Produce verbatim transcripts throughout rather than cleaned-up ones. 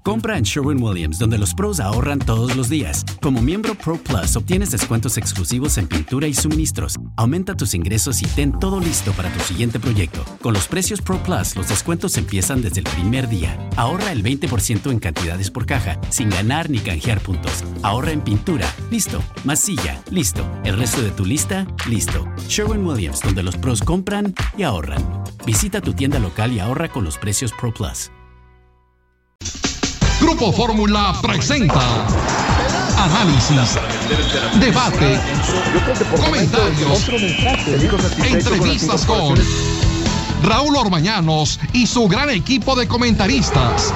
Compra en Sherwin-Williams, donde los pros ahorran todos los días. Como miembro Pro Plus, obtienes descuentos exclusivos en pintura y suministros. Aumenta tus ingresos y ten todo listo para tu siguiente proyecto. Con los precios Pro Plus, los descuentos empiezan desde el primer día. Ahorra el veinte por ciento en cantidades por caja, sin ganar ni canjear puntos. Ahorra en pintura, listo. Masilla, listo. El resto de tu lista, listo. Sherwin-Williams, donde los pros compran y ahorran. Visita tu tienda local y ahorra con los precios Pro Plus. Grupo Fórmula presenta análisis, debate, comentarios, entrevistas con Raúl Orbañanos y su gran equipo de comentaristas.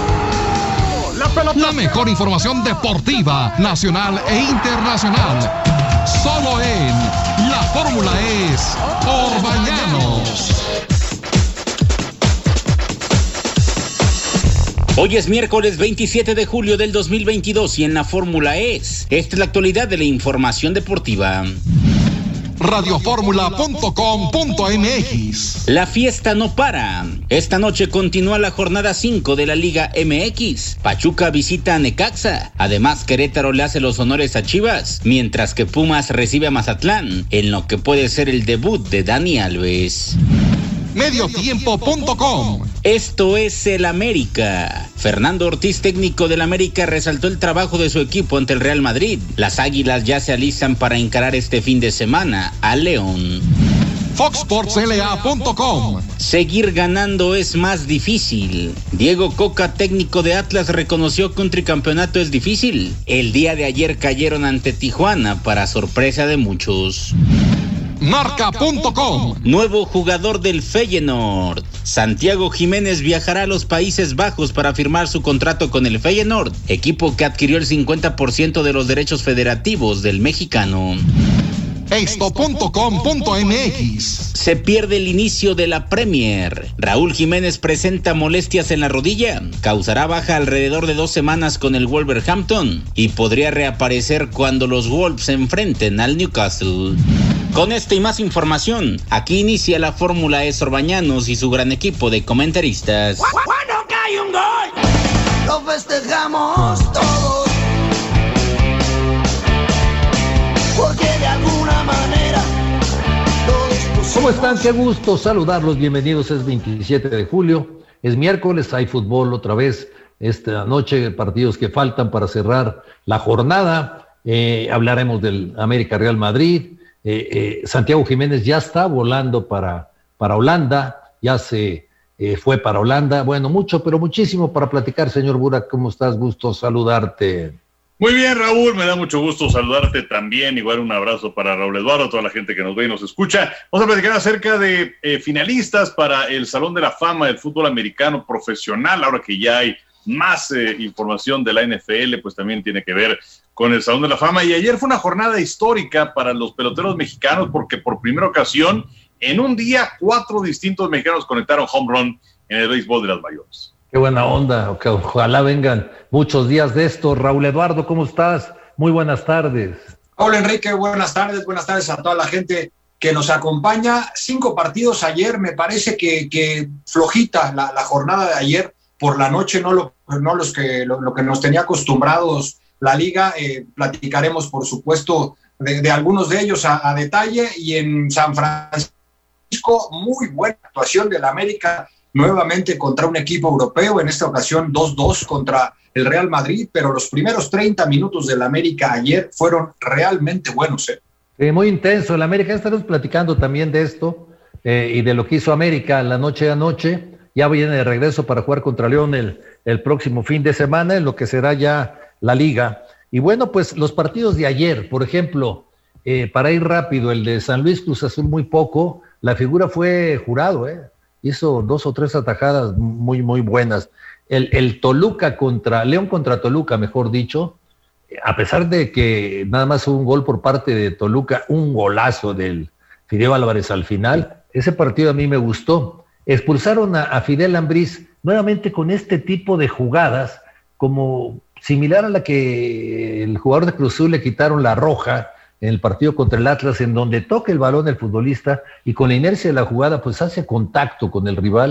La mejor información deportiva, nacional e internacional. Solo en La Fórmula es Orbañanos. Hoy es miércoles veintisiete de julio del dos mil veintidós y en la Fórmula es. Esta es la actualidad de la información deportiva. radio fórmula punto com punto m x. La fiesta no para. Esta noche continúa la jornada cinco de la Liga M X. Pachuca visita a Necaxa. Además, Querétaro le hace los honores a Chivas, mientras que Pumas recibe a Mazatlán, en lo que puede ser el debut de Dani Alves. Mediotiempo punto com. Esto es el América. Fernando Ortiz, técnico del América, resaltó el trabajo de su equipo ante el Real Madrid. Las Águilas ya se alistan para encarar este fin de semana a León. Fox Sports L A punto com. Seguir ganando es más difícil. Diego Coca, técnico de Atlas, reconoció que un tricampeonato es difícil. El día de ayer cayeron ante Tijuana para sorpresa de muchos. Marca punto com. Nuevo jugador del Feyenoord. Santiago Jiménez viajará a los Países Bajos para firmar su contrato con el Feyenoord, equipo que adquirió el cincuenta por ciento de los derechos federativos del mexicano. Esto punto com punto m x. Se pierde el inicio de la Premier. Raúl Jiménez presenta molestias en la rodilla. Causará baja alrededor de dos semanas con el Wolverhampton y podría reaparecer cuando los Wolves se enfrenten al Newcastle. Con esta y más información, aquí inicia la Fórmula es Orbañanos y su gran equipo de comentaristas. Cuando cae un gol, lo festejamos todos, porque de alguna manera todos. ¿Cómo están? Qué gusto saludarlos. Bienvenidos. Es veintisiete de julio, es miércoles, hay fútbol otra vez esta noche, partidos que faltan para cerrar la jornada. Eh, hablaremos del América Real Madrid. Eh, eh, Santiago Jiménez ya está volando para, para Holanda, ya se eh, fue para Holanda. Bueno, mucho, pero muchísimo para platicar, señor Burak. ¿Cómo estás? Gusto saludarte. Muy bien, Raúl, me da mucho gusto saludarte también. Igual un abrazo para Raúl Eduardo, toda la gente que nos ve y nos escucha. Vamos a platicar acerca de eh, finalistas para el Salón de la Fama del Fútbol Americano Profesional. Ahora que ya hay más eh, información de la N F L, pues también tiene que ver con el Salón de la Fama. Y ayer fue una jornada histórica para los peloteros mexicanos porque por primera ocasión, en un día, cuatro distintos mexicanos conectaron home run en el béisbol de las mayores. Qué buena onda, que ojalá vengan muchos días de esto. Raúl Eduardo, ¿cómo estás? Muy buenas tardes. Hola Enrique, buenas tardes, buenas tardes a toda la gente que nos acompaña. Cinco partidos ayer, me parece que, que flojita la, la jornada de ayer por la noche, no lo, no los que, lo, lo que nos tenía acostumbrados la liga. Eh, platicaremos, por supuesto, de, de algunos de ellos a, a detalle. Y en San Francisco, muy buena actuación del América, nuevamente contra un equipo europeo, en esta ocasión dos dos contra el Real Madrid, pero los primeros treinta minutos del América ayer fueron realmente buenos. ¿eh? Eh, muy intenso el América. Estaremos platicando también de esto eh, y de lo que hizo América la noche a noche. Ya viene de regreso para jugar contra León el, el próximo fin de semana, en lo que será ya la liga. Y bueno, pues los partidos de ayer, por ejemplo, eh, para ir rápido, el de San Luis Cruz Azul muy poco, la figura fue Jurado, ¿eh? Hizo dos o tres atajadas muy, muy buenas. El, el Toluca contra, León contra Toluca, mejor dicho, a pesar de que nada más hubo un gol por parte de Toluca, un golazo del Fideo Álvarez al final, ese partido a mí me gustó. Expulsaron a, a Fidel Ambriz nuevamente con este tipo de jugadas, como similar a la que el jugador de Cruz Azul le quitaron la roja en el partido contra el Atlas, en donde toca el balón el futbolista y con la inercia de la jugada pues hace contacto con el rival.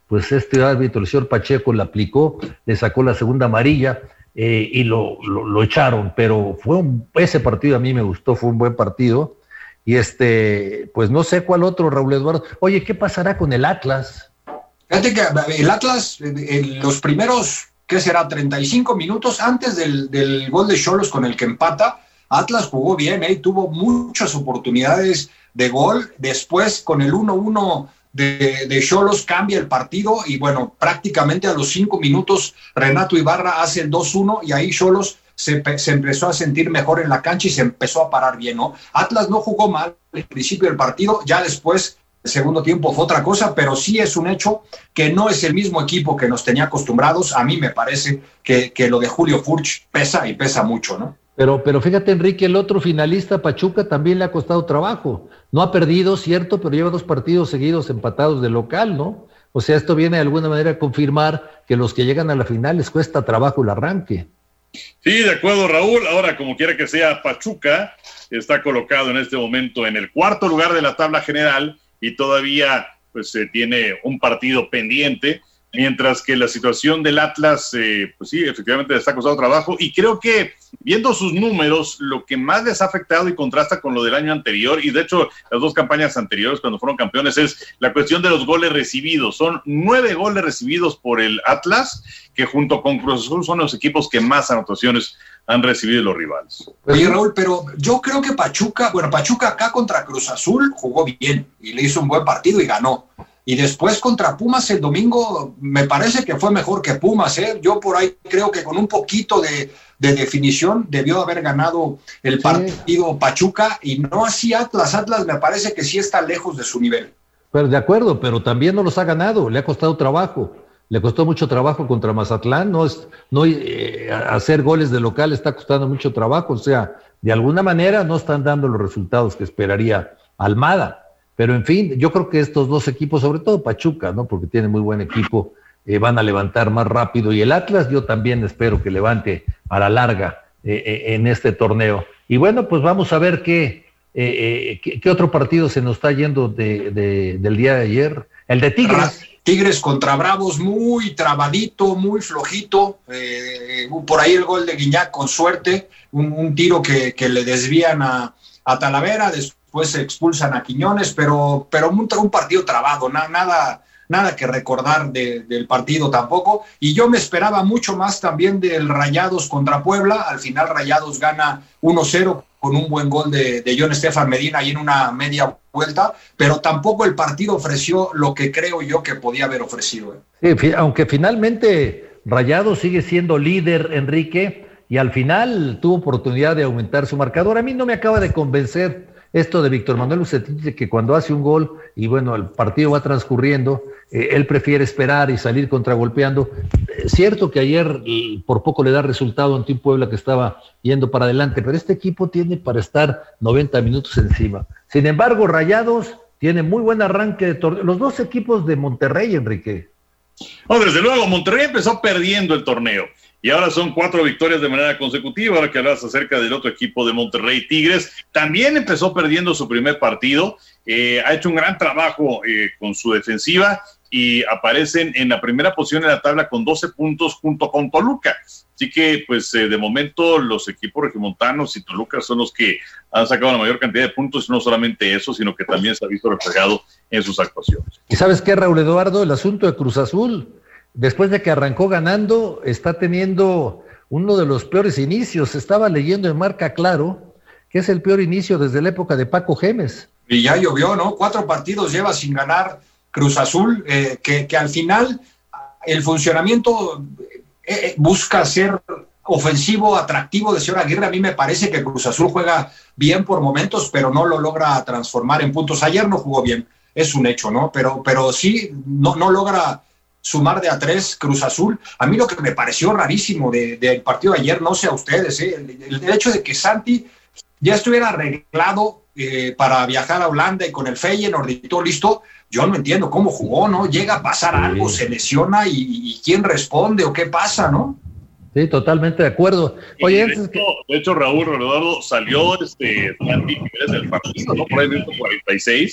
pues este árbitro, el señor Pacheco, la aplicó, le sacó la segunda amarilla eh, y lo, lo, lo echaron, pero fue un, ese partido a mí me gustó, fue un buen partido, y este, pues no sé cuál otro, Raúl Eduardo. Oye, ¿qué pasará con el Atlas? Fíjate que el Atlas, en los primeros, ¿qué será? treinta y cinco minutos antes del, del gol de Xolos con el que empata, Atlas jugó bien, ¿eh? Tuvo muchas oportunidades de gol, después con el uno uno de Xolos cambia el partido y bueno, prácticamente a los cinco minutos Renato Ibarra hace el dos uno y ahí Xolos se, se empezó a sentir mejor en la cancha y se empezó a parar bien, ¿no? Atlas no jugó mal al principio del partido, ya después el segundo tiempo fue otra cosa, pero sí es un hecho que no es el mismo equipo que nos tenía acostumbrados. A mí me parece que, que lo de Julio Furch pesa y pesa mucho, ¿no? Pero, pero fíjate, Enrique, el otro finalista, Pachuca, también le ha costado trabajo. No ha perdido, cierto, pero lleva dos partidos seguidos empatados de local, ¿no? O sea, esto viene de alguna manera a confirmar que los que llegan a la final les cuesta trabajo el arranque. Sí, de acuerdo, Raúl. Ahora, como quiera que sea, Pachuca está colocado en este momento en el cuarto lugar de la tabla general y todavía pues eh, tiene un partido pendiente, mientras que la situación del Atlas, eh, pues sí, efectivamente les está costando trabajo, y creo que viendo sus números, lo que más les ha afectado y contrasta con lo del año anterior, y de hecho las dos campañas anteriores cuando fueron campeones, es la cuestión de los goles recibidos. Son nueve goles recibidos por el Atlas, que junto con Cruz Azul son los equipos que más anotaciones han recibido los rivales. Oye, Raúl, pero yo creo que Pachuca, bueno, Pachuca acá contra Cruz Azul jugó bien y le hizo un buen partido y ganó. Y después contra Pumas el domingo me parece que fue mejor que Pumas, ¿eh? Yo por ahí creo que con un poquito de, de definición debió haber ganado el partido sí. Pachuca, y no así Atlas. Atlas me parece que sí está lejos de su nivel. Pero de acuerdo, pero también no los ha ganado, le ha costado trabajo. Le costó mucho trabajo contra Mazatlán, no es no eh, hacer goles de local está costando mucho trabajo, o sea, de alguna manera no están dando los resultados que esperaría Almada. Pero en fin, yo creo que estos dos equipos, sobre todo Pachuca, ¿no? Porque tiene muy buen equipo, eh, van a levantar más rápido. Y el Atlas yo también espero que levante a la larga eh, eh, en este torneo. Y bueno, pues vamos a ver qué, eh, eh, qué, qué otro partido se nos está yendo de, de, del día de ayer. El de Tigres. Tigres contra Bravos, muy trabadito, muy flojito. Eh, por ahí el gol de Guiñac con suerte, un, un tiro que, que le desvían a, a Talavera, después Después se expulsan a Quiñones, pero, pero un, un partido trabado, na, nada, nada que recordar de, del partido tampoco. Y yo me esperaba mucho más también del Rayados contra Puebla. Al final Rayados gana uno cero con un buen gol de, de John Estefan Medina ahí en una media vuelta, pero tampoco el partido ofreció lo que creo yo que podía haber ofrecido. ¿eh? Sí, aunque finalmente Rayados sigue siendo líder, Enrique, y al final tuvo oportunidad de aumentar su marcador. A mí no me acaba de convencer esto de Víctor Manuel Bucetich, que cuando hace un gol y bueno, el partido va transcurriendo, eh, él prefiere esperar y salir contragolpeando. Es cierto que ayer y por poco le da resultado ante un Puebla que estaba yendo para adelante, pero este equipo tiene para estar noventa minutos encima. Sin embargo, Rayados tiene muy buen arranque de torneo. Los dos equipos de Monterrey, Enrique. No, desde luego, Monterrey empezó perdiendo el torneo. Y ahora son cuatro victorias de manera consecutiva. Ahora que hablas acerca del otro equipo de Monterrey, Tigres, también empezó perdiendo su primer partido. Eh, ha hecho un gran trabajo eh, con su defensiva y aparecen en la primera posición en la tabla con doce puntos junto con Toluca. Así que, pues, eh, de momento los equipos regiomontanos y Toluca son los que han sacado la mayor cantidad de puntos. Y no solamente eso, sino que también se ha visto reflejado en sus actuaciones. ¿Y sabes qué, Raúl Eduardo? El asunto de Cruz Azul, después de que arrancó ganando, está teniendo uno de los peores inicios. Estaba leyendo en Marca Claro que es el peor inicio desde la época de Paco Gémez. Y ya llovió, ¿no? Cuatro partidos lleva sin ganar Cruz Azul, eh, que, que al final el funcionamiento eh, busca ser ofensivo, atractivo de señor Aguirre. A mí me parece que Cruz Azul juega bien por momentos, pero no lo logra transformar en puntos. Ayer no jugó bien, es un hecho, ¿no? Pero, pero sí, no, no logra sumar de a tres Cruz Azul. A mí lo que me pareció rarísimo del de, de partido de ayer, no sé a ustedes, ¿eh? el, el hecho de que Santi ya estuviera arreglado eh, para viajar a Holanda y con el Feyenoord y todo listo, yo no entiendo cómo jugó, ¿no? Llega a pasar sí. algo, se lesiona y, y quién responde o qué pasa, ¿no? Sí, totalmente de acuerdo. Oye, de, hecho, que... de hecho, Raúl Eduardo salió este, Santi Jiménez del partido, ¿no? Por ahí minuto cuarenta y seis,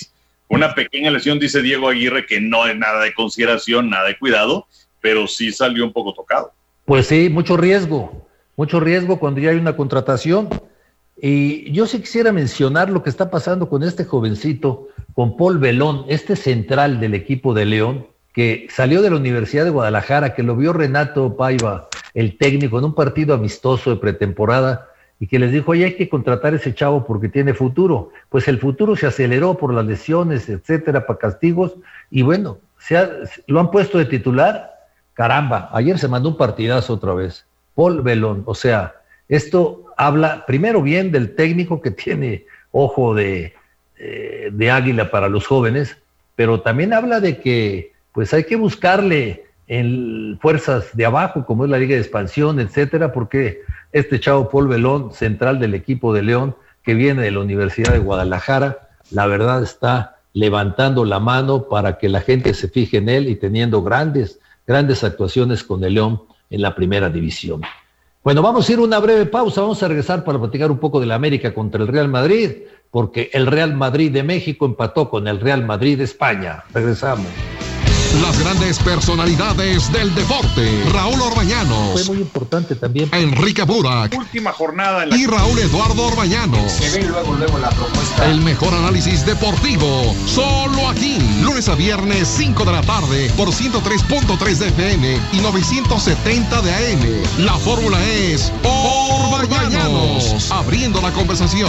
Una pequeña lesión, dice Diego Aguirre, que no es nada de consideración, nada de cuidado, pero sí salió un poco tocado. Pues sí, mucho riesgo, mucho riesgo cuando ya hay una contratación. Y yo sí quisiera mencionar lo que está pasando con este jovencito, con Paul Velón, este central del equipo de León, que salió de la Universidad de Guadalajara, que lo vio Renato Paiva, el técnico, en un partido amistoso de pretemporada, y que les dijo, oye, hay que contratar a ese chavo porque tiene futuro. Pues el futuro se aceleró por las lesiones, etcétera, para castigos, y bueno, se ha, lo han puesto de titular. Caramba, ayer se mandó un partidazo otra vez. Paul Velón, o sea, esto habla primero bien del técnico que tiene ojo de, eh, de águila para los jóvenes, pero también habla de que pues hay que buscarle en fuerzas de abajo, como es la Liga de Expansión, etcétera, porque este chavo Paul Velón, central del equipo de León, que viene de la Universidad de Guadalajara, la verdad está levantando la mano para que la gente se fije en él y teniendo grandes, grandes actuaciones con el León en la primera división. Bueno, vamos a ir a una breve pausa, vamos a regresar para platicar un poco de la América contra el Real Madrid, porque el Real Madrid de México empató con el Real Madrid de España. Regresamos. Las grandes personalidades del deporte. Raúl Orbañanos. Fue muy importante también. Enrique Burak. Última jornada en la... Y Raúl Eduardo Orbañanos. Se ve luego, luego la propuesta. El mejor análisis deportivo. Solo aquí. Lunes a viernes, cinco de la tarde, por ciento tres punto tres de F M y novecientos setenta de A M. La fórmula es Orbañanos. Abriendo la conversación.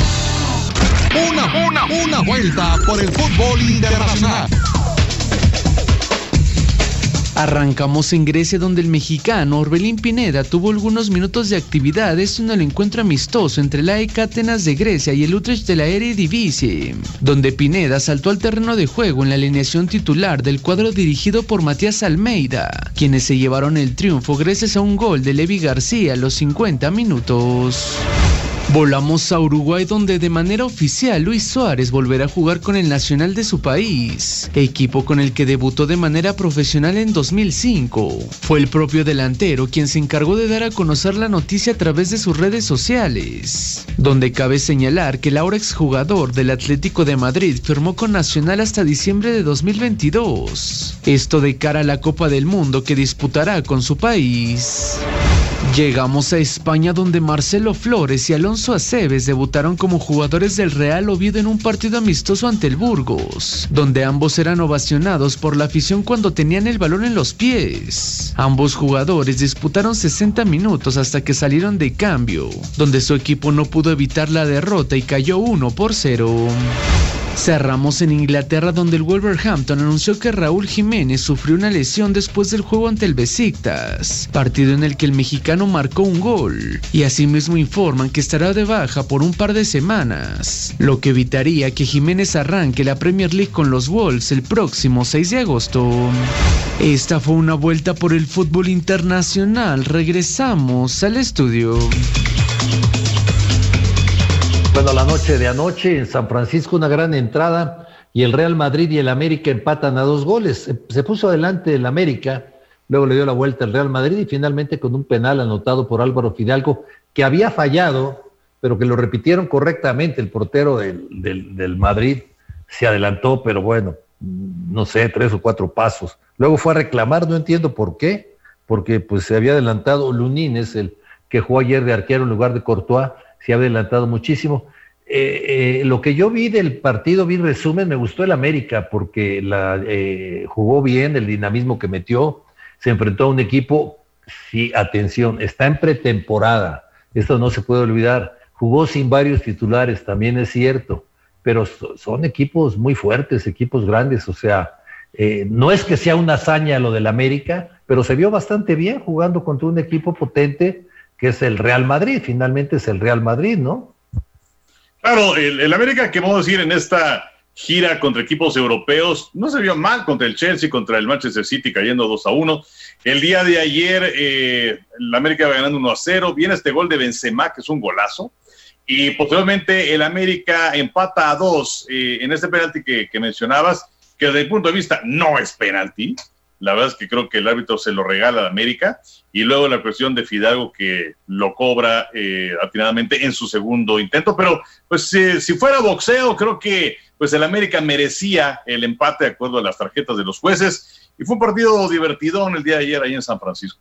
Una, una, una vuelta por el fútbol internacional. Arrancamos en Grecia, donde el mexicano Orbelín Pineda tuvo algunos minutos de actividad en el encuentro amistoso entre la A E K Atenas de Grecia y el Utrecht de la Eredivisie, donde Pineda saltó al terreno de juego en la alineación titular del cuadro dirigido por Matías Almeida, quienes se llevaron el triunfo gracias a un gol de Levi García a los cincuenta minutos. Volamos a Uruguay, donde de manera oficial Luis Suárez volverá a jugar con el Nacional de su país, equipo con el que debutó de manera profesional en dos mil cinco. Fue el propio delantero quien se encargó de dar a conocer la noticia a través de sus redes sociales, donde cabe señalar que el ahora exjugador del Atlético de Madrid firmó con Nacional hasta diciembre de dos mil veintidós, esto de cara a la Copa del Mundo que disputará con su país. Llegamos a España, donde Marcelo Flores y Alonso Aceves debutaron como jugadores del Real Oviedo en un partido amistoso ante el Burgos, donde ambos eran ovacionados por la afición cuando tenían el balón en los pies. Ambos jugadores disputaron sesenta minutos hasta que salieron de cambio, donde su equipo no pudo evitar la derrota y cayó uno por cero. Cerramos en Inglaterra, donde el Wolverhampton anunció que Raúl Jiménez sufrió una lesión después del juego ante el Besiktas, partido en el que el mexicano marcó un gol, y asimismo informan que estará de baja por un par de semanas, lo que evitaría que Jiménez arranque la Premier League con los Wolves el próximo seis de agosto. Esta fue una vuelta por el fútbol internacional. Regresamos al estudio. Bueno, la noche de anoche en San Francisco, una gran entrada, y el Real Madrid y el América empatan a dos goles. Se, se puso adelante el América, luego le dio la vuelta el Real Madrid y finalmente con un penal anotado por Álvaro Fidalgo, que había fallado, pero que lo repitieron correctamente. El portero del, del, del Madrid se adelantó, pero bueno, no sé, tres o cuatro pasos. Luego fue a reclamar, no entiendo por qué, porque pues se había adelantado Lunines, el que jugó ayer de arquero en lugar de Courtois, se ha adelantado muchísimo. Eh, eh, lo que yo vi del partido, vi resumen, me gustó el América porque la, eh, jugó bien, el dinamismo que metió, se enfrentó a un equipo, sí, atención, está en pretemporada, esto no se puede olvidar, jugó sin varios titulares, también es cierto, pero so, son equipos muy fuertes, equipos grandes, o sea, eh, no es que sea una hazaña lo del América, pero se vio bastante bien jugando contra un equipo potente, que es el Real Madrid, finalmente es el Real Madrid, ¿no? Claro, el, el América, que vamos a decir, en esta gira contra equipos europeos, no se vio mal contra el Chelsea, contra el Manchester City, cayendo dos a uno. El día de ayer, eh, el América va ganando uno a cero, viene este gol de Benzema, que es un golazo, y posteriormente el América empata a dos, eh, en este penalti que, que mencionabas, que desde el punto de vista no es penalti, la verdad es que creo que el árbitro se lo regala a América, y luego la cuestión de Fidalgo que lo cobra eh, atinadamente en su segundo intento, pero pues eh, si fuera boxeo, creo que pues el América merecía el empate de acuerdo a las tarjetas de los jueces, y fue un partido divertidón el día de ayer ahí en San Francisco.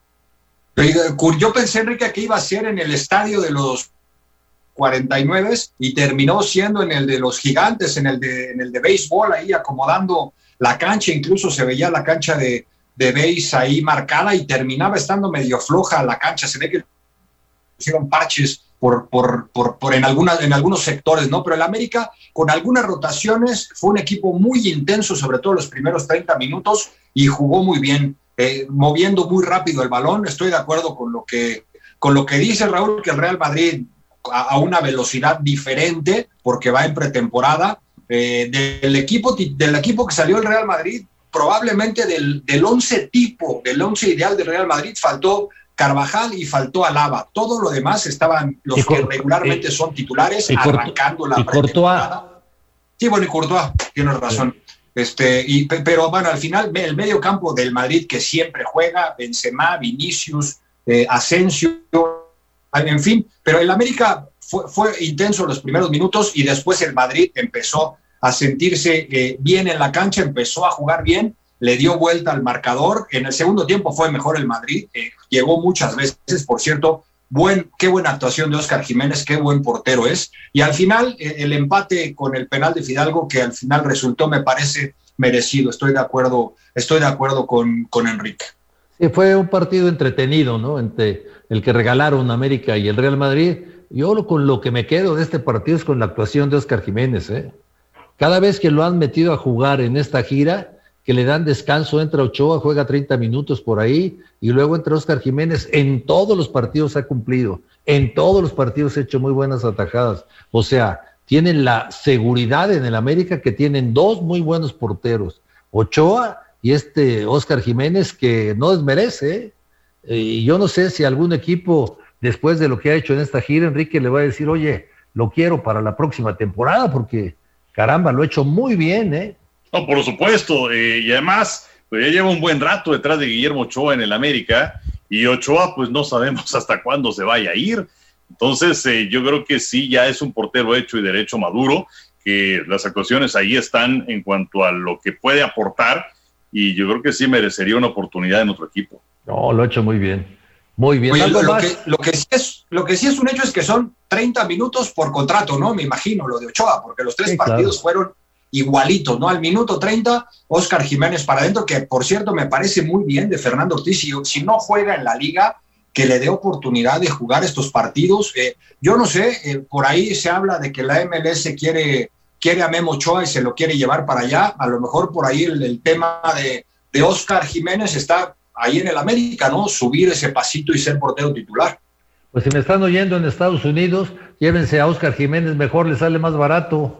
Yo pensé, Enrique, que iba a ser en el estadio de los cuarenta y nueve y terminó siendo en el de los Gigantes, en el de, en el de béisbol, ahí acomodando la cancha, incluso se veía la cancha de, de béis ahí marcada y terminaba estando medio floja la cancha, se ve que hicieron parches por, por, por, por en, algunas, en algunos sectores, ¿no? Pero el América, con algunas rotaciones, fue un equipo muy intenso, sobre todo los primeros treinta minutos, y jugó muy bien, eh, moviendo muy rápido el balón. Estoy de acuerdo con lo que, con lo que dice Raúl, que el Real Madrid a, a una velocidad diferente, porque va en pretemporada. Eh, del, equipo, del equipo que salió el Real Madrid, probablemente del, del once tipo, del once ideal del Real Madrid, faltó Carvajal y faltó Alaba. Todo lo demás estaban los y que Cort- regularmente y, son titulares, y arrancando Cort- la y pretemporada. Sí, bueno, y Courtois, tienes razón. Sí. Este, y, pero bueno, al final el medio campo del Madrid que siempre juega, Benzema, Vinicius, eh, Asensio, en fin, pero el América fue, fue intenso los primeros minutos y después el Madrid empezó a sentirse eh, bien en la cancha, empezó a jugar bien, le dio vuelta al marcador. En el segundo tiempo fue mejor el Madrid, eh, llegó muchas veces, por cierto. Buen, qué buena actuación de Óscar Jiménez, qué buen portero es. Y al final, eh, el empate con el penal de Fidalgo, que al final resultó, me parece merecido. Estoy de acuerdo, estoy de acuerdo con, con Enrique. Sí, fue un partido entretenido, ¿no? Entre el que regalaron América y el Real Madrid. Yo lo, con lo que me quedo de este partido es con la actuación de Óscar Jiménez, ¿eh? Cada vez que lo han metido a jugar en esta gira, que le dan descanso, entra Ochoa, juega treinta minutos por ahí, y luego entra Óscar Jiménez. En todos los partidos ha cumplido, en todos los partidos ha hecho muy buenas atajadas. O sea, tienen la seguridad en el América que tienen dos muy buenos porteros, Ochoa y este Óscar Jiménez, que no desmerece, ¿eh? Y yo no sé si algún equipo, después de lo que ha hecho en esta gira, Enrique le va a decir, oye, lo quiero para la próxima temporada, porque caramba, lo ha hecho muy bien, ¿eh? No, por supuesto, eh, y además, pues ya lleva un buen rato detrás de Guillermo Ochoa en el América, y Ochoa, pues no sabemos hasta cuándo se vaya a ir. Entonces, eh, yo creo que sí, ya es un portero hecho y derecho maduro, que las actuaciones ahí están en cuanto a lo que puede aportar, y yo creo que sí merecería una oportunidad en otro equipo. No, lo ha hecho muy bien, muy bien. Oye, lo, lo, que, lo, que sí es, lo que sí es un hecho es que son treinta minutos por contrato, ¿no? Me imagino, lo de Ochoa, porque los tres sí, partidos claro. fueron igualito, ¿no? Al minuto treinta, Óscar Jiménez para adentro, que por cierto me parece muy bien de Fernando Ortiz, si, si no juega en la liga, que le dé oportunidad de jugar estos partidos. Eh, yo no sé, eh, por ahí se habla de que la M L S quiere, quiere a Memo Ochoa y se lo quiere llevar para allá. A lo mejor por ahí el, el tema de, de Óscar Jiménez está ahí en el América, ¿no? Subir ese pasito y ser portero titular. Pues si me están oyendo en Estados Unidos, llévense a Óscar Jiménez, mejor le sale más barato.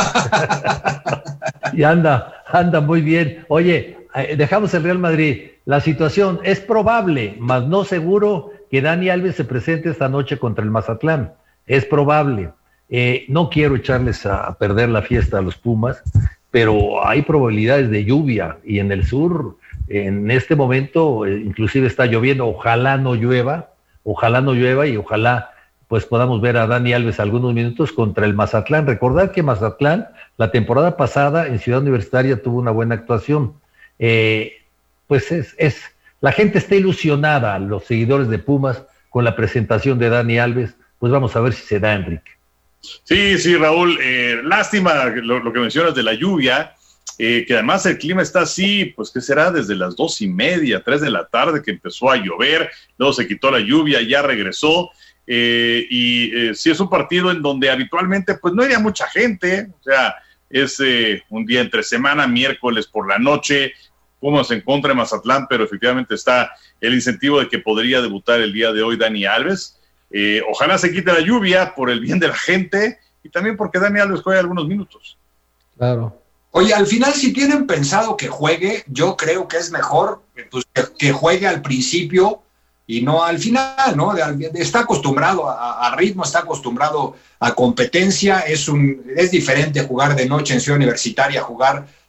Y anda, anda muy bien. Oye, dejamos el Real Madrid. La situación es probable, mas no seguro, que Dani Alves se presente esta noche contra el Mazatlán. Es probable. Eh, no quiero echarles a, a perder la fiesta a los Pumas, pero hay probabilidades de lluvia, y en el sur, en este momento, eh, inclusive está lloviendo. Ojalá no llueva, ojalá no llueva y ojalá pues podamos ver a Dani Alves algunos minutos contra el Mazatlán. Recordar que Mazatlán, la temporada pasada en Ciudad Universitaria tuvo una buena actuación. Eh, pues es, es, la gente está ilusionada, los seguidores de Pumas, con la presentación de Dani Alves. Pues vamos a ver si se da, Enrique. Sí, sí, Raúl, eh, lástima lo, lo que mencionas de la lluvia, eh, que además el clima está así, pues que será desde las dos y media, tres de la tarde que empezó a llover, luego se quitó la lluvia, ya regresó. Eh, y eh, sí es un partido en donde habitualmente pues no iría mucha gente, o sea, es eh, un día entre semana, miércoles por la noche, Pumas en contra de Mazatlán, pero efectivamente está el incentivo de que podría debutar el día de hoy Dani Alves. Eh, ojalá se quite la lluvia por el bien de la gente y también porque Dani Alves juegue algunos minutos. Claro. Oye, al final si tienen pensado que juegue, yo creo que es mejor pues, que, que juegue al principio y no al final, ¿no? Está acostumbrado a, a ritmo, está acostumbrado a competencia, es un es diferente jugar de noche en Ciudad Universitaria, jugar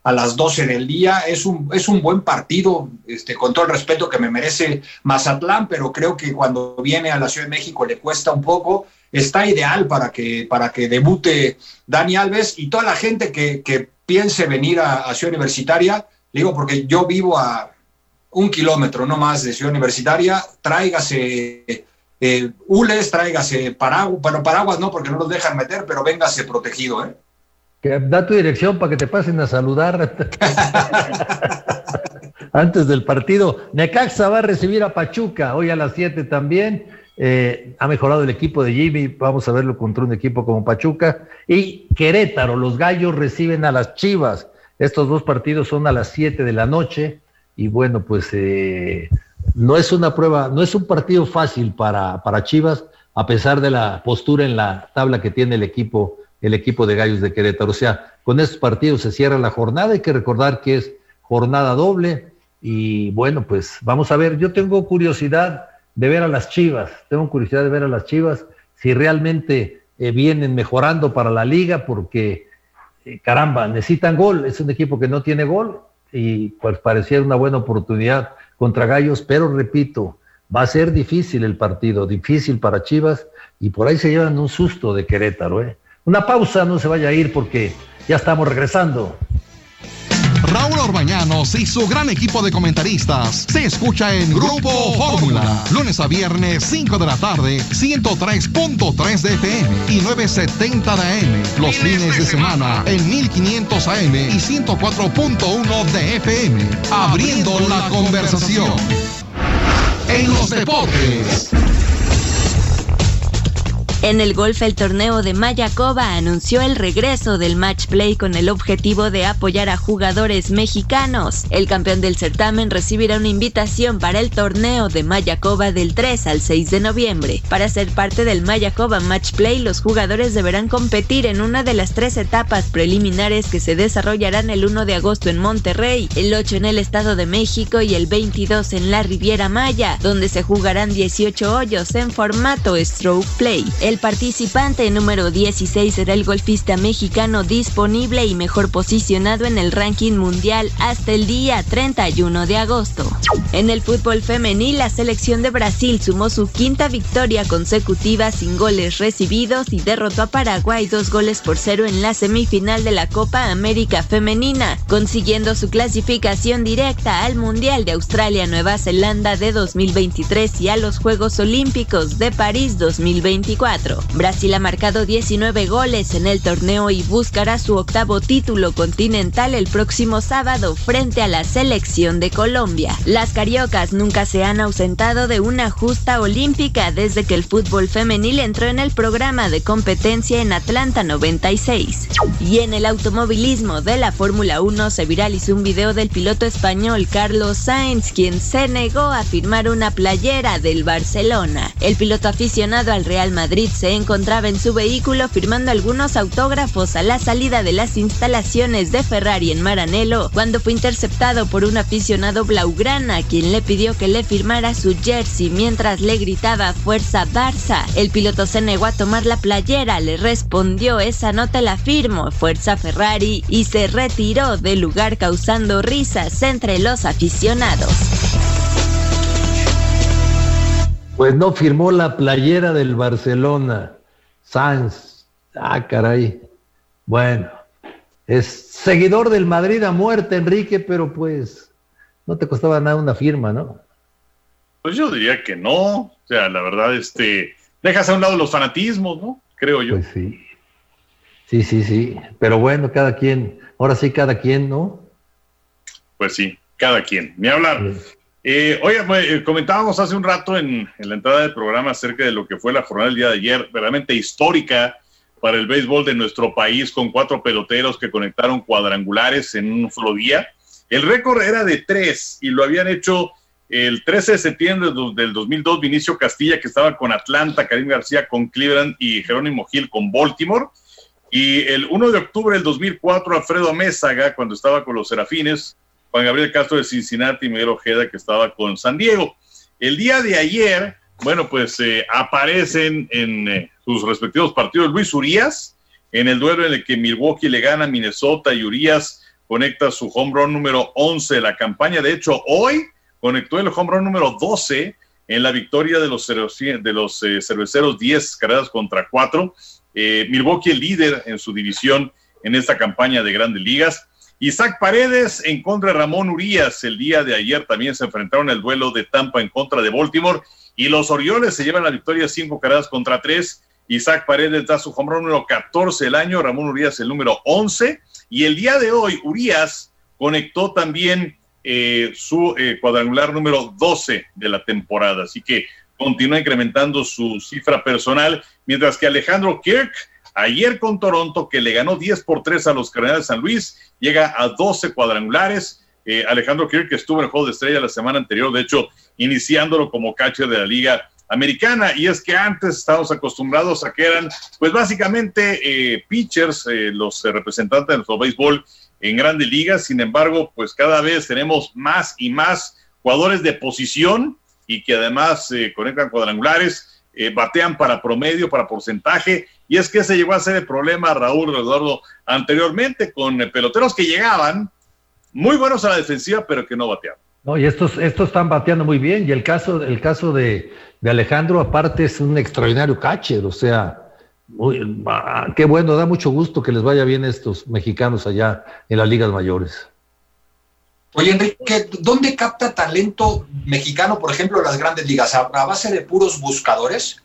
a las doce del día. Es un, es un buen partido, este, con todo el respeto que me merece Mazatlán, pero creo que cuando viene a la Ciudad de México le cuesta un poco. Está ideal para que, para que debute Dani Alves, y toda la gente que, que piense venir a, a Ciudad Universitaria, digo porque yo vivo a un kilómetro no más de Ciudad Universitaria, tráigase eh, hules, tráigase paraguas, bueno, paraguas no porque no los dejan meter, pero véngase protegido, ¿eh? Que da tu dirección para que te pasen a saludar antes del partido. Necaxa va a recibir a Pachuca hoy a las siete también. Eh, ha mejorado el equipo de Jimmy, vamos a verlo contra un equipo como Pachuca. Y Querétaro, los Gallos reciben a las Chivas. Estos dos partidos son a las siete de la noche. Y bueno, pues eh, no es una prueba, no es un partido fácil para, para Chivas, a pesar de la postura en la tabla que tiene el equipo el equipo de Gallos de Querétaro. O sea, con estos partidos se cierra la jornada. Hay que recordar que es jornada doble. Y bueno, pues vamos a ver. Yo tengo curiosidad de ver a las Chivas. Tengo curiosidad de ver a las Chivas si realmente eh, vienen mejorando para la liga, porque eh, caramba, necesitan gol. Es un equipo que no tiene gol y pues parecía una buena oportunidad contra Gallos, pero repito, va a ser difícil el partido, difícil para Chivas, y por ahí se llevan un susto de Querétaro, ¿eh? Una pausa, no se vaya a ir porque ya estamos regresando. Raúl Orbañanos y su gran equipo de comentaristas se escucha en Grupo Fórmula, lunes a viernes, cinco de la tarde, ciento tres punto tres de F M y novecientos setenta de A M, los fines de semana en mil quinientos A M y ciento cuatro punto uno de F M, abriendo la conversación. En los deportes. En el golf, el torneo de Mayakoba anunció el regreso del match play con el objetivo de apoyar a jugadores mexicanos. El campeón del certamen recibirá una invitación para el torneo de Mayakoba del tres al seis de noviembre. Para ser parte del Mayakoba Match Play, los jugadores deberán competir en una de las tres etapas preliminares que se desarrollarán el uno de agosto en Monterrey, el ocho en el Estado de México y el veintidós en la Riviera Maya, donde se jugarán dieciocho hoyos en formato stroke play. El participante número dieciséis será el golfista mexicano disponible y mejor posicionado en el ranking mundial hasta el día treinta y uno de agosto. En el fútbol femenil, la selección de Brasil sumó su quinta victoria consecutiva sin goles recibidos y derrotó a Paraguay dos goles por cero en la semifinal de la Copa América Femenina, consiguiendo su clasificación directa al Mundial de Australia-Nueva Zelanda de dos mil veintitrés y a los Juegos Olímpicos de París dos mil veinticuatro. Brasil ha marcado diecinueve goles en el torneo y buscará su octavo título continental el próximo sábado frente a la selección de Colombia. Las cariocas nunca se han ausentado de una justa olímpica desde que el fútbol femenil entró en el programa de competencia en Atlanta noventa y seis. Y en el automovilismo de la Fórmula uno se viralizó un video del piloto español Carlos Sainz, quien se negó a firmar una playera del Barcelona. El piloto aficionado al Real Madrid se encontraba en su vehículo firmando algunos autógrafos a la salida de las instalaciones de Ferrari en Maranello, cuando fue interceptado por un aficionado blaugrana, quien le pidió que le firmara su jersey mientras le gritaba "Fuerza Barça". El piloto se negó a tomar la playera, le respondió "Esa no te la firmo, Fuerza Ferrari", y se retiró del lugar causando risas entre los aficionados. Pues no firmó la playera del Barcelona, Sainz. Ah, caray. Bueno, es seguidor del Madrid a muerte, Enrique, pero pues no te costaba nada una firma, ¿no? Pues yo diría que no. O sea, la verdad, este, dejas a un lado los fanatismos, ¿no? Creo yo. Pues sí. Sí, sí, sí. Pero bueno, cada quien, ahora sí cada quien, ¿no? Pues sí, cada quien. Ni hablar. Sí. Eh, oye, eh, comentábamos hace un rato en, en la entrada del programa acerca de lo que fue la jornada del día de ayer, verdaderamente histórica para el béisbol de nuestro país, con cuatro peloteros que conectaron cuadrangulares en un solo día. El récord era de tres y lo habían hecho el trece de septiembre del dos mil dos, Vinicio Castilla, que estaba con Atlanta, Karim García con Cleveland y Jerónimo Gil con Baltimore. Y el uno de octubre del dos mil cuatro, Alfredo Amézaga, cuando estaba con los Serafines, Juan Gabriel Castro de Cincinnati y Miguel Ojeda, que estaba con San Diego. El día de ayer, bueno, pues eh, aparecen en eh, sus respectivos partidos Luis Urías, en el duelo en el que Milwaukee le gana a Minnesota y Urías conecta su home run número once de la campaña. De hecho, hoy conectó el home run número doce en la victoria de los, de los eh, cerveceros, diez carreras contra cuatro. Eh, Milwaukee, el líder en su división en esta campaña de Grandes Ligas. Isaac Paredes en contra de Ramón Urias. El día de ayer también se enfrentaron el duelo de Tampa en contra de Baltimore. Y los Orioles se llevan la victoria cinco carreras contra tres. Isaac Paredes da su home run número catorce del año, Ramón Urias el número once. Y el día de hoy, Urias conectó también eh, su eh, cuadrangular número doce de la temporada. Así que continúa incrementando su cifra personal. Mientras que Alejandro Kirk, ayer con Toronto, que le ganó diez por tres a los Cardenales de San Luis, llega a doce cuadrangulares. Eh, Alejandro Kirk estuvo en el Juego de Estrella la semana anterior, de hecho, iniciándolo como catcher de la Liga Americana. Y es que antes estábamos acostumbrados a que eran, pues básicamente, eh, pitchers, eh, los eh, representantes de nuestro béisbol en Grandes Ligas. Sin embargo, pues cada vez tenemos más y más jugadores de posición y que además eh, conectan cuadrangulares. Eh, batean para promedio, para porcentaje, y es que ese llegó a ser el problema, Raúl, Eduardo, anteriormente con eh, peloteros que llegaban muy buenos a la defensiva, pero que no bateaban. No, y estos, estos están bateando muy bien, y el caso, el caso de, de Alejandro, aparte, es un extraordinario catcher, o sea, muy, ah, qué bueno, da mucho gusto que les vaya bien a estos mexicanos allá en las ligas mayores. Oye, Enrique, ¿dónde capta talento mexicano, por ejemplo, en las Grandes Ligas? ¿A base de puros buscadores?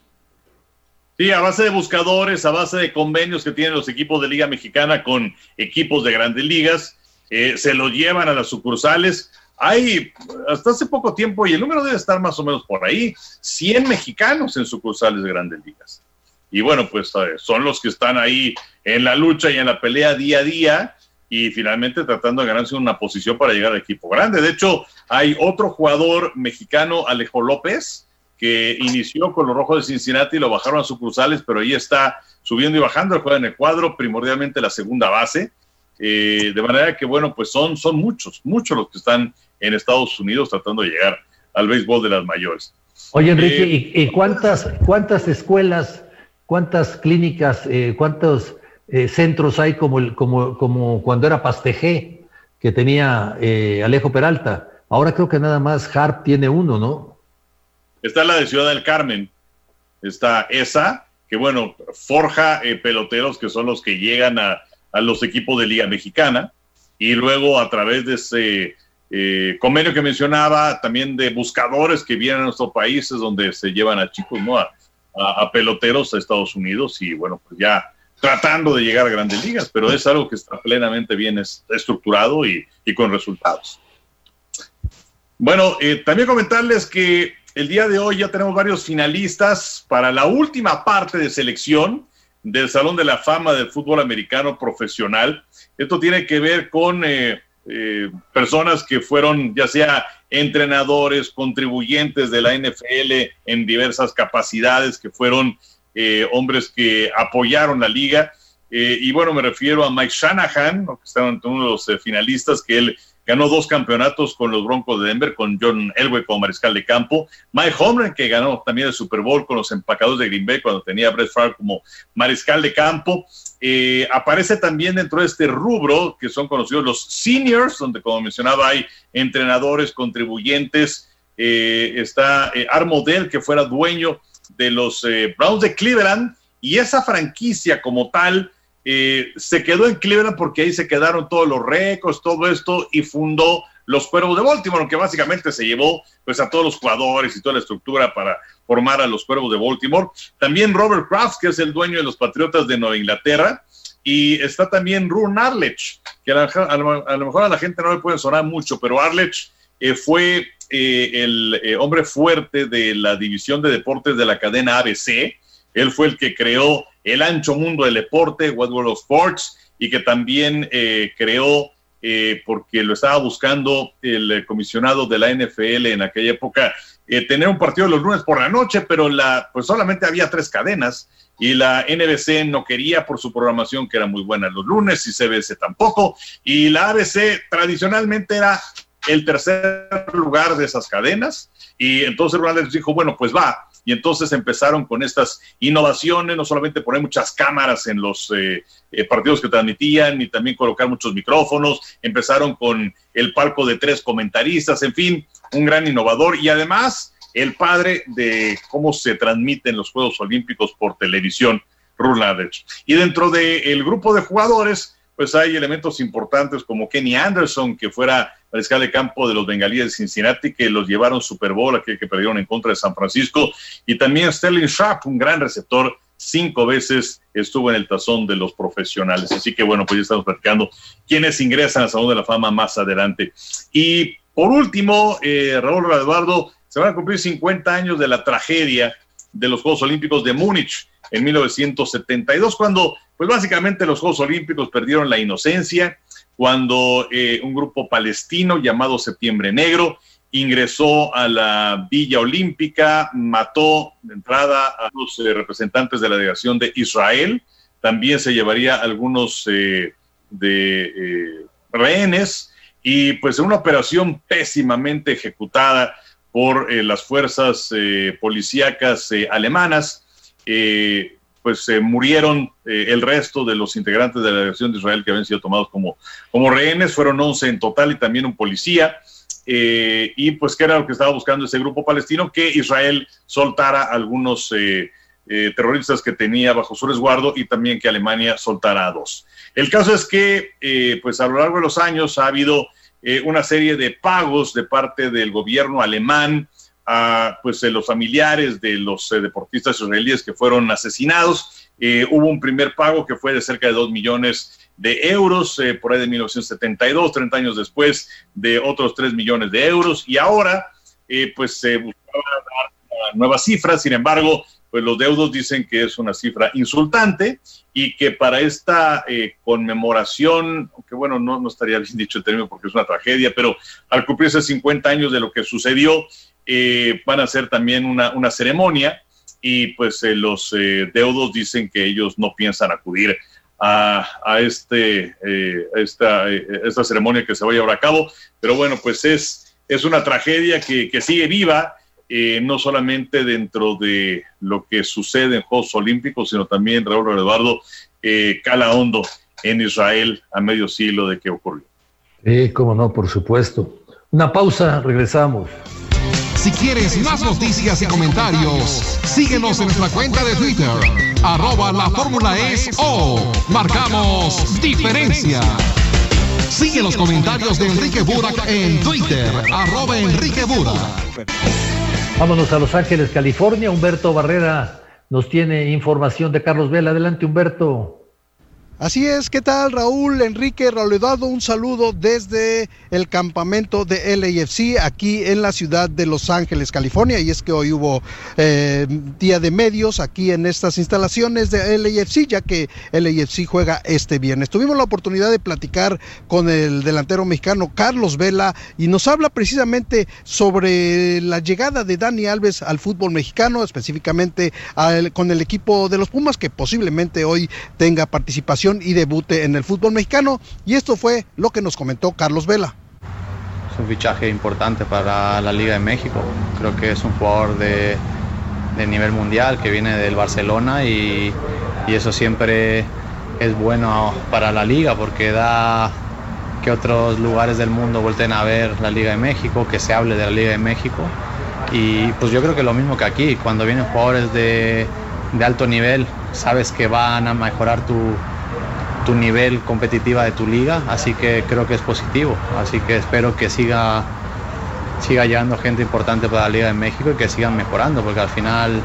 Sí, a base de buscadores, a base de convenios que tienen los equipos de Liga Mexicana con equipos de Grandes Ligas, eh, se lo llevan a las sucursales. Hay, hasta hace poco tiempo, y el número debe estar más o menos por ahí, cien mexicanos en sucursales de Grandes Ligas. Y bueno, pues son los que están ahí en la lucha y en la pelea día a día, y finalmente tratando de ganarse una posición para llegar al equipo grande. De hecho, hay otro jugador mexicano, Alejo López, que inició con los Rojos de Cincinnati y lo bajaron a sucursales, pero ahí está subiendo y bajando, juega en el cuadro, primordialmente la segunda base. Eh, de manera que, bueno, pues son, son muchos, muchos los que están en Estados Unidos tratando de llegar al béisbol de las mayores. Oye, Enrique, Eh, ¿y, y cuántas, cuántas escuelas, cuántas clínicas, eh, cuántos Eh, centros hay como, el, como, como cuando era Pastejé, que tenía eh, Alejo Peralta? Ahora creo que nada más Harp tiene uno, ¿no? Está la de Ciudad del Carmen, está esa, que bueno, forja eh, peloteros que son los que llegan a, a los equipos de Liga Mexicana, y luego a través de ese eh, convenio que mencionaba, también de buscadores que vienen a nuestros países, donde se llevan a chicos, ¿no? A, a, a peloteros a Estados Unidos, y bueno, pues ya tratando de llegar a Grandes Ligas, pero es algo que está plenamente bien estructurado y, y con resultados. Bueno, eh, también comentarles que el día de hoy ya tenemos varios finalistas para la última parte de selección del Salón de la Fama del Fútbol Americano Profesional. Esto tiene que ver con eh, eh, personas que fueron ya sea entrenadores, contribuyentes de la N F L en diversas capacidades, que fueron Eh, hombres que apoyaron la liga, eh, y bueno, me refiero a Mike Shanahan, ¿no? Que está entre uno de los eh, finalistas, que él ganó dos campeonatos con los Broncos de Denver, con John Elway como mariscal de campo. Mike Holmgren, que ganó también el Super Bowl con los Empacadores de Green Bay cuando tenía a Brett Favre como mariscal de campo. Eh, aparece también dentro de este rubro, que son conocidos los seniors, donde, como mencionaba, hay entrenadores, contribuyentes. Eh, está eh, Art Modell, que fuera dueño de los eh, Browns de Cleveland, y esa franquicia como tal eh, se quedó en Cleveland porque ahí se quedaron todos los récords, todo esto, y fundó los Cuervos de Baltimore, aunque básicamente se llevó pues a todos los jugadores y toda la estructura para formar a los Cuervos de Baltimore. También Robert Kraft, que es el dueño de los Patriotas de Nueva Inglaterra, y está también Ron Arledge, que a, la, a, lo, a lo mejor a la gente no le puede sonar mucho, pero Arledge eh, fue Eh, el eh, hombre fuerte de la división de deportes de la cadena A B C. Él fue el que creó el ancho mundo del deporte, Wide World of Sports, y que también eh, creó, eh, porque lo estaba buscando el comisionado de la N F L en aquella época, eh, tener un partido los lunes por la noche, pero la, pues solamente había tres cadenas, y la N B C no quería por su programación, que era muy buena los lunes, y C B S tampoco, y la A B C tradicionalmente era el tercer lugar de esas cadenas, y entonces Ronald dijo, bueno, pues va, y entonces empezaron con estas innovaciones, no solamente poner muchas cámaras en los eh, eh, partidos que transmitían, y también colocar muchos micrófonos, empezaron con el palco de tres comentaristas, en fin, un gran innovador, y además el padre de cómo se transmiten los Juegos Olímpicos por televisión, Ruth Landers. Y dentro del grupo de jugadores, pues hay elementos importantes como Kenny Anderson, que fuera mariscal de campo de los Bengalíes de Cincinnati, que los llevaron Super Bowl, aquel que perdieron en contra de San Francisco, y también Sterling Sharp, un gran receptor, cinco veces estuvo en el tazón de los profesionales. Así que bueno, pues ya estamos platicando quienes ingresan al Salón de la Fama más adelante. Y por último, eh, Raúl Eduardo, se van a cumplir cincuenta años de la tragedia de los Juegos Olímpicos de Múnich en mil novecientos setenta y dos, cuando pues básicamente los Juegos Olímpicos perdieron la inocencia, cuando eh, un grupo palestino llamado Septiembre Negro ingresó a la Villa Olímpica, mató de entrada a los eh, representantes de la delegación de Israel, también se llevaría algunos eh, de eh, rehenes, y pues en una operación pésimamente ejecutada por eh, las fuerzas eh, policíacas eh, alemanas, eh, pues eh, murieron eh, el resto de los integrantes de la delegación de Israel que habían sido tomados como, como rehenes. Fueron once en total y también un policía, eh, y pues que era lo que estaba buscando ese grupo palestino, que Israel soltara a algunos eh, eh, terroristas que tenía bajo su resguardo, y también que Alemania soltara a dos. El caso es que eh, pues a lo largo de los años ha habido eh, una serie de pagos de parte del gobierno alemán a pues, eh, los familiares de los eh, deportistas israelíes que fueron asesinados. Eh, hubo un primer pago que fue de cerca de dos millones de euros, eh, por ahí de mil novecientos setenta y dos, treinta años después, de otros tres millones de euros, y ahora eh, pues se buscaba dar una nueva cifra. Sin embargo, pues los deudos dicen que es una cifra insultante, y que para esta eh, conmemoración, aunque bueno, no, no estaría bien dicho el término porque es una tragedia, pero al cumplirse cincuenta años de lo que sucedió, eh, van a hacer también una, una ceremonia, y pues eh, los eh, deudos dicen que ellos no piensan acudir a, a, este, eh, a esta, eh, esta ceremonia que se va a llevar a cabo. Pero bueno, pues es, es una tragedia que, que sigue viva, eh, no solamente dentro de lo que sucede en Juegos Olímpicos, sino también, Raúl Eduardo, eh, cala hondo en Israel a medio siglo de que ocurrió. Sí, cómo no, por supuesto. Una pausa, regresamos. Si quieres más noticias y comentarios, síguenos en nuestra cuenta de Twitter, arroba la fórmula es O. Marcamos diferencia. Sigue los comentarios de Enrique Burak en Twitter, arroba Enrique Burak. Vámonos a Los Ángeles, California. Humberto Barrera nos tiene información de Carlos Vela. Adelante, Humberto. Así es, ¿qué tal, Raúl, Enrique, Raúl Eduardo? Un saludo desde el campamento de L A F C aquí en la ciudad de Los Ángeles, California, y es que hoy hubo eh, día de medios aquí en estas instalaciones de L A F C, ya que L A F C juega este viernes. Tuvimos la oportunidad de platicar con el delantero mexicano Carlos Vela, y nos habla precisamente sobre la llegada de Dani Alves al fútbol mexicano, específicamente al, con el equipo de los Pumas, que posiblemente hoy tenga participación y debute en el fútbol mexicano, y esto fue lo que nos comentó Carlos Vela. Es un fichaje importante para la Liga de México. Creo que es un jugador de, de nivel mundial que viene del Barcelona, y, y eso siempre es bueno para la Liga, porque da que otros lugares del mundo vuelten a ver la Liga de México, que se hable de la Liga de México. Y pues yo creo que lo mismo que aquí, cuando vienen jugadores de, de alto nivel, sabes que van a mejorar tu tu nivel competitiva de tu liga, así que creo que es positivo, así que espero que siga siga llegando gente importante para la Liga de México y que sigan mejorando, porque al final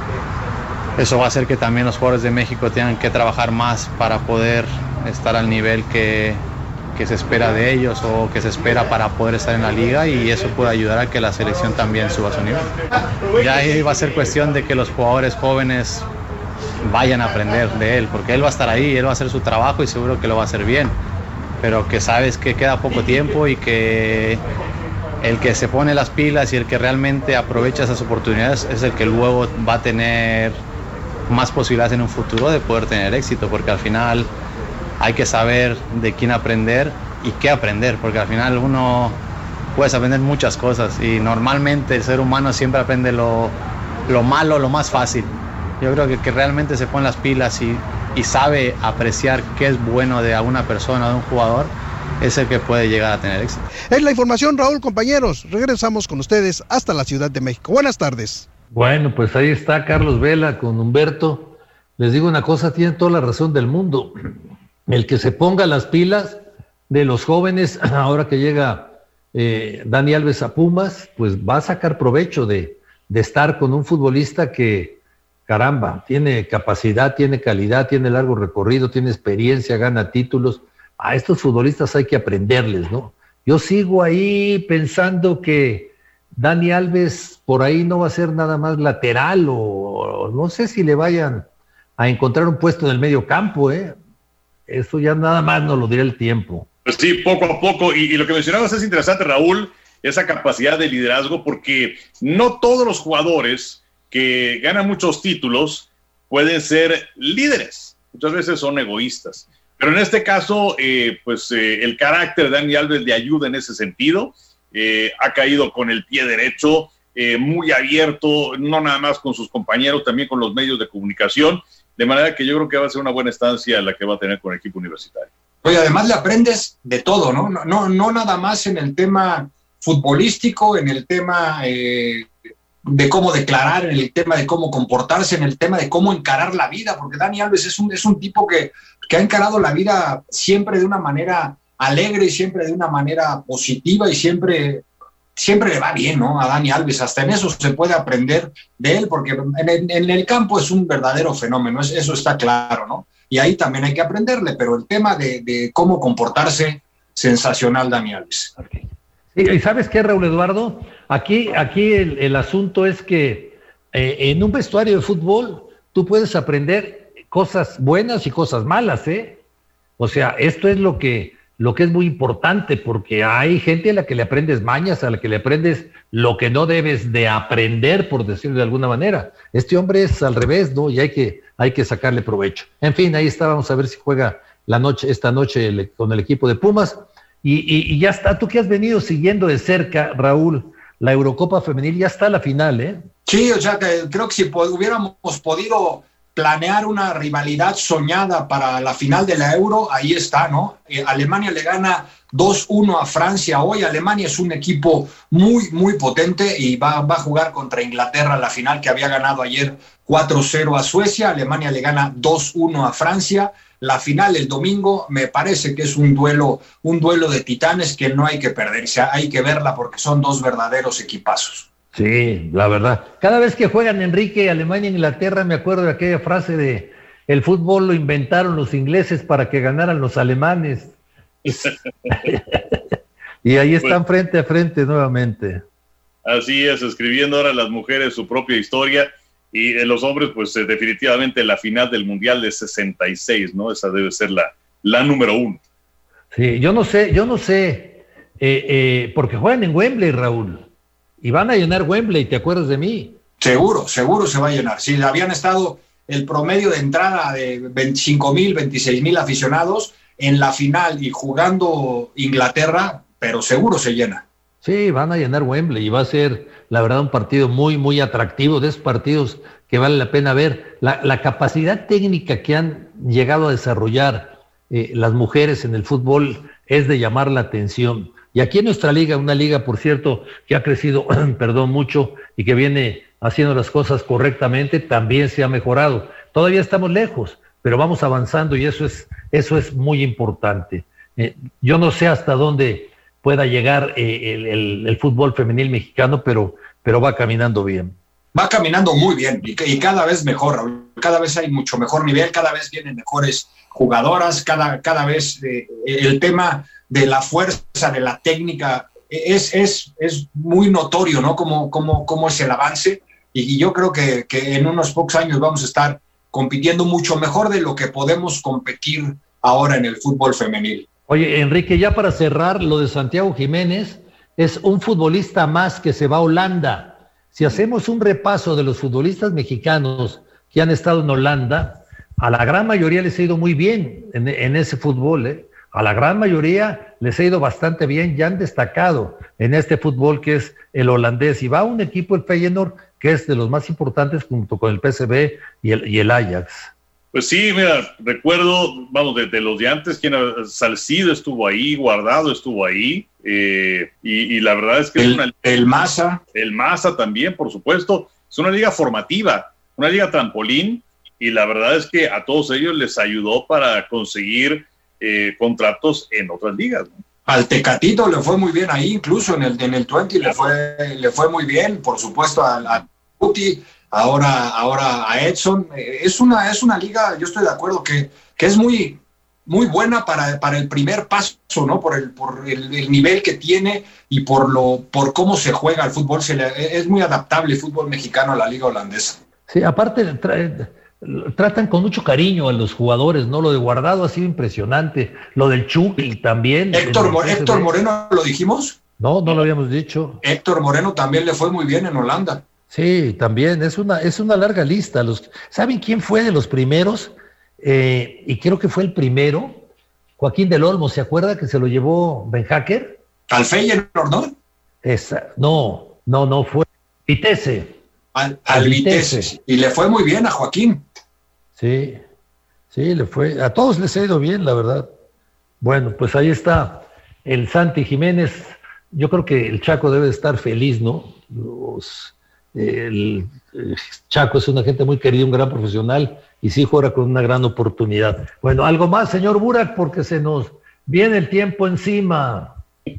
eso va a hacer que también los jugadores de México tengan que trabajar más para poder estar al nivel que, que se espera de ellos, o que se espera para poder estar en la liga, y eso puede ayudar a que la selección también suba su nivel. Ya ahí va a ser cuestión de que los jugadores jóvenes vayan a aprender de él, porque él va a estar ahí, él va a hacer su trabajo y seguro que lo va a hacer bien, pero que sabes que queda poco tiempo, y que el que se pone las pilas y el que realmente aprovecha esas oportunidades es el que luego va a tener más posibilidades en un futuro de poder tener éxito, porque al final hay que saber de quién aprender y qué aprender, porque al final uno puedes aprender muchas cosas, y normalmente el ser humano siempre aprende lo lo malo, lo más fácil. Yo creo que, que realmente se pone las pilas y, y sabe apreciar qué es bueno de alguna persona, de un jugador, es el que puede llegar a tener éxito. Es la información, Raúl, compañeros. Regresamos con ustedes hasta la Ciudad de México. Buenas tardes. Bueno, pues ahí está Carlos Vela con Humberto. Les digo una cosa, tienen toda la razón del mundo. El que se ponga las pilas de los jóvenes, ahora que llega eh, Dani Alves a Pumas, pues va a sacar provecho de, de estar con un futbolista que, caramba, tiene capacidad, tiene calidad, tiene largo recorrido, tiene experiencia, gana títulos. A estos futbolistas hay que aprenderles, ¿no? Yo sigo ahí pensando que Dani Alves por ahí no va a ser nada más lateral o, o no sé si le vayan a encontrar un puesto en el medio campo, ¿eh? Eso ya nada más nos lo dirá el tiempo. Pues sí, poco a poco, y, y lo que mencionabas es interesante, Raúl, esa capacidad de liderazgo, porque no todos los jugadores que ganan muchos títulos pueden ser líderes, muchas veces son egoístas. Pero en este caso, eh, pues eh, el carácter de Dani Alves le ayuda en ese sentido. Eh, ha caído con el pie derecho, eh, muy abierto, no nada más con sus compañeros, también con los medios de comunicación. De manera que yo creo que va a ser una buena estancia la que va a tener con el equipo universitario. Oye, además le aprendes de todo, ¿no? No, no, no nada más en el tema futbolístico, en el tema eh, de cómo declarar, en el tema de cómo comportarse, en el tema de cómo encarar la vida, porque Dani Alves es un, es un tipo que, que ha encarado la vida siempre de una manera alegre y siempre de una manera positiva y siempre, siempre le va bien, ¿no? A Dani Alves, hasta en eso se puede aprender de él, porque en el, en el campo es un verdadero fenómeno, es, eso está claro, ¿no? Y ahí también hay que aprenderle, pero el tema de, de cómo comportarse, sensacional Dani Alves. Okay. Sí, ¿y sabes qué, Raúl Eduardo? Aquí, aquí el, el asunto es que eh, en un vestuario de fútbol tú puedes aprender cosas buenas y cosas malas, ¿eh? O sea, esto es lo que, lo que es muy importante, porque hay gente a la que le aprendes mañas, a la que le aprendes lo que no debes de aprender, por decirlo de alguna manera. Este hombre es al revés, ¿no? Y hay que, hay que sacarle provecho. En fin, ahí está, vamos a ver si juega la noche, esta noche el, con el equipo de Pumas. Y, y, y ya está, tú que has venido siguiendo de cerca, Raúl, la Eurocopa Femenil, ya está la final, ¿eh? Sí, o sea, que creo que si pod- hubiéramos podido planear una rivalidad soñada para la final de la Euro, ahí está, ¿no? Eh, Alemania le gana dos uno a Francia hoy. Alemania es un equipo muy, muy potente y va, va a jugar contra Inglaterra la final, que había ganado ayer cuatro cero a Suecia. Alemania le gana dos uno a Francia. La final el domingo me parece que es un duelo, un duelo de titanes que no hay que perderse, hay que verla porque son dos verdaderos equipazos. Sí, la verdad. Cada vez que juegan Enrique, Alemania e Inglaterra, me acuerdo de aquella frase de el fútbol lo inventaron los ingleses para que ganaran los alemanes. Y ahí están pues, frente a frente nuevamente. Así es, escribiendo ahora las mujeres su propia historia. Y en los hombres, pues eh, definitivamente la final del Mundial de sesenta y seis, ¿no? Esa debe ser la, la número uno. Sí, yo no sé, yo no sé, eh, eh, porque juegan en Wembley, Raúl, y van a llenar Wembley, ¿te acuerdas de mí? Seguro, seguro se va a llenar. Sí, habían estado el promedio de entrada de veinticinco mil, veintiséis mil aficionados en la final y jugando Inglaterra, pero seguro se llena. Sí, van a llenar Wembley y va a ser, la verdad, un partido muy, muy atractivo, de esos partidos que vale la pena ver. La, la capacidad técnica que han llegado a desarrollar eh, las mujeres en el fútbol es de llamar la atención. Y aquí en nuestra liga, una liga, por cierto, que ha crecido, perdón, mucho y que viene haciendo las cosas correctamente, también se ha mejorado. Todavía estamos lejos, pero vamos avanzando y eso es, eso es muy importante. Eh, yo no sé hasta dónde pueda llegar eh, el, el, el fútbol femenil mexicano, pero, pero va caminando bien. Va caminando muy bien y, y cada vez mejor, cada vez hay mucho mejor nivel, cada vez vienen mejores jugadoras, cada, cada vez eh, el tema de la fuerza, de la técnica, es, es, es muy notorio, ¿no? Cómo, cómo, cómo es el avance y, y yo creo que, que en unos pocos años vamos a estar compitiendo mucho mejor de lo que podemos competir ahora en el fútbol femenil. Oye, Enrique, ya para cerrar, lo de Santiago Jiménez es un futbolista más que se va a Holanda. Si hacemos un repaso de los futbolistas mexicanos que han estado en Holanda, a la gran mayoría les ha ido muy bien en, en ese fútbol, ¿eh? A la gran mayoría les ha ido bastante bien, ya han destacado en este fútbol que es el holandés. Y va un equipo, el Feyenoord, que es de los más importantes junto con el P S V y el, y el Ajax. Pues sí, mira, recuerdo, vamos, de, de los de antes, quien Salcido estuvo ahí, Guardado estuvo ahí, eh, y, y la verdad es que el, es una... El Maza. El Maza también, por supuesto. Es una liga formativa, una liga trampolín, y la verdad es que a todos ellos les ayudó para conseguir eh, contratos en otras ligas, ¿no? Al Tecatito le fue muy bien ahí, incluso en el, en el veinte le fue, le fue muy bien, por supuesto a, a Guti, ahora, ahora a Edson. Es una, es una liga, yo estoy de acuerdo, que, que es muy, muy buena para, para el primer paso, ¿no? Por el, por el, el nivel que tiene y por, lo, por cómo se juega el fútbol. Se le, es muy adaptable el fútbol mexicano a la liga holandesa. Sí, aparte tra- tratan con mucho cariño a los jugadores, ¿no? Lo de Guardado ha sido impresionante, lo del Chucky también. Héctor, Mo- Héctor Moreno, ¿lo dijimos? No, no lo habíamos dicho. Héctor Moreno también le fue muy bien en Holanda. Sí, también, es una, es una larga lista. Los, ¿saben quién fue de los primeros? Eh, y creo que fue el primero, Joaquín del Olmo, ¿se acuerda que se lo llevó Ben Hacker? ¿Al Feyenoord, no? Esa, no, no, no, fue Vitesse. Al, al, al Vitesse. Vitesse. Y le fue muy bien a Joaquín. Sí, sí, le fue, a todos les ha ido bien, la verdad. Bueno, pues ahí está el Santi Jiménez. Yo creo que el Chaco debe estar feliz, ¿no? Los, el, el Chaco es una gente muy querida, un gran profesional, y sí juega con una gran oportunidad. Bueno, algo más, señor Burak, porque se nos viene el tiempo encima.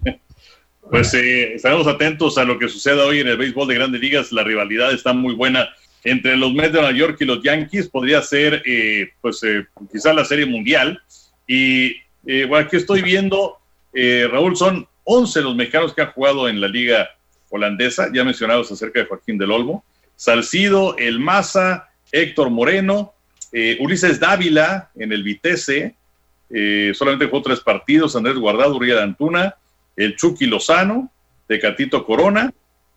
Pues eh, estaremos atentos a lo que suceda hoy en el béisbol de Grandes Ligas. La rivalidad está muy buena entre los Mets de Nueva York y los Yankees. Podría ser, eh, pues, eh, quizá la Serie Mundial. Y eh, bueno, aquí estoy viendo, eh, Raúl, son once los mexicanos que han jugado en la liga holandesa, ya mencionados acerca de Joaquín del Olmo, Salcido, El Maza, Héctor Moreno, eh, Ulises Dávila en el Vitesse, eh, solamente jugó tres partidos, Andrés Guardado, Uriel Antuna, el Chucky Lozano, Tecatito Corona,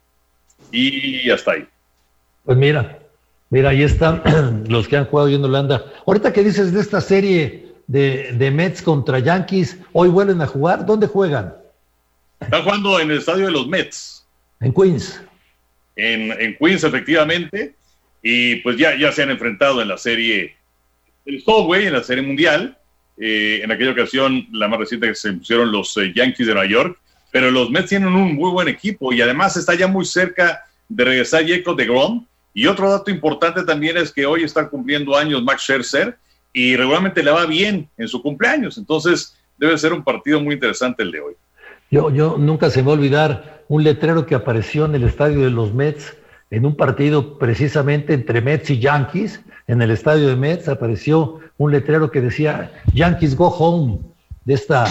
y hasta ahí. Pues mira, mira, ahí están los que han jugado en Holanda. Ahorita que dices de esta serie de, de Mets contra Yankees, ¿hoy vuelven a jugar? ¿Dónde juegan? Están jugando en el estadio de los Mets. En Queens. En, en Queens, efectivamente, y pues ya, ya se han enfrentado en la serie del Subway, en la serie mundial. Eh, en aquella ocasión, la más reciente que se pusieron los eh, Yankees de Nueva York, pero los Mets tienen un muy buen equipo y además está ya muy cerca de regresar Jacob deGrom. Y otro dato importante también es que hoy está cumpliendo años Max Scherzer y regularmente le va bien en su cumpleaños, entonces debe ser un partido muy interesante el de hoy. Yo, yo nunca se me va a olvidar un letrero que apareció en el estadio de los Mets en un partido precisamente entre Mets y Yankees. En el estadio de Mets apareció un letrero que decía Yankees go home, de esta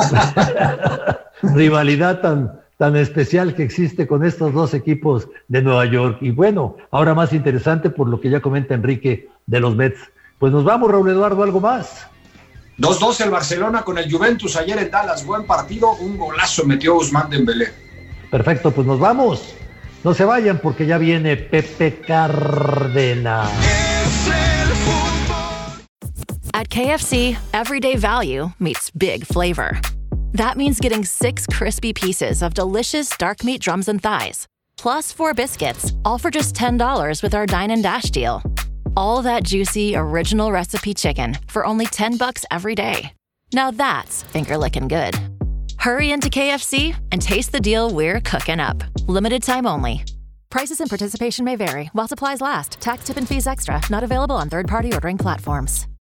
rivalidad tan, tan especial que existe con estos dos equipos de Nueva York. Y bueno, ahora más interesante por lo que ya comenta Enrique de los Mets. Pues nos vamos, Raúl Eduardo, ¿algo más? dos dos el Barcelona con el Juventus ayer en Dallas, buen partido, un golazo metió Ousmane Dembélé. Perfecto, pues nos vamos. No se vayan porque ya viene Pepe Cárdenas. At K F C, everyday value meets big flavor. That means getting six crispy pieces of delicious dark meat drums and thighs, plus four biscuits, all for just ten dollars with our Dine and Dash deal. All that juicy, original recipe chicken for only ten bucks every day. Now that's finger-licking good. Hurry into K F C and taste the deal we're cooking up. Limited time only. Prices and participation may vary while supplies last. Tax, tip, and fees extra. Not available on third-party ordering platforms.